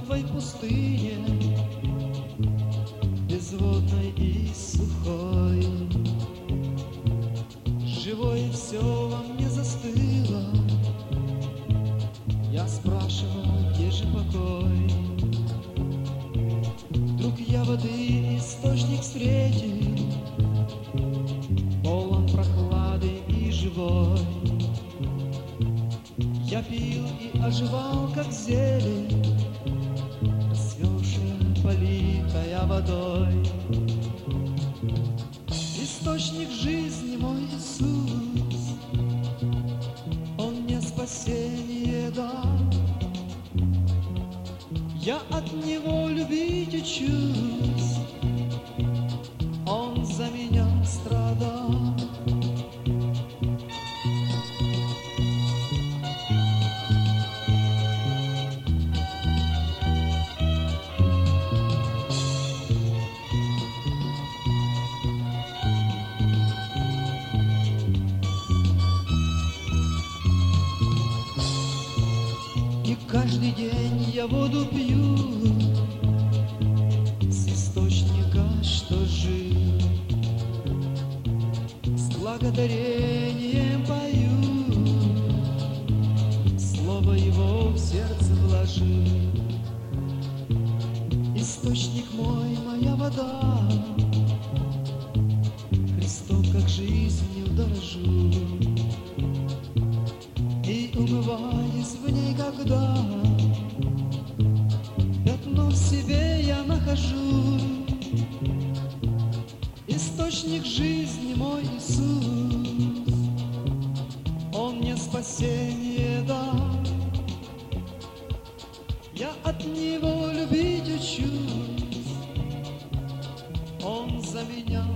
мертвой пустыне, безводной и сухой. Живое все во мне застыло. Я спрашиваю, где же покой? Вдруг я воды источник встретил, полон прохлады и живой. Я пил и оживал, как зелень, расцветшая, политая водой. Источник жизни мой Иисус, Он мне спасение дал. Я от Него любить учусь, Он за меня страдал. И каждый день я воду пью с источника, что жил. С благодарением пою, слово Его в сердце вложил. Источник мой, моя вода, Христом как жизнью дорожу. И умываясь в ней, когда пятно в себе я нахожу. Источник жизни мой Иисус, Он мне спасение дал. Я от Него любить учусь, Он за меня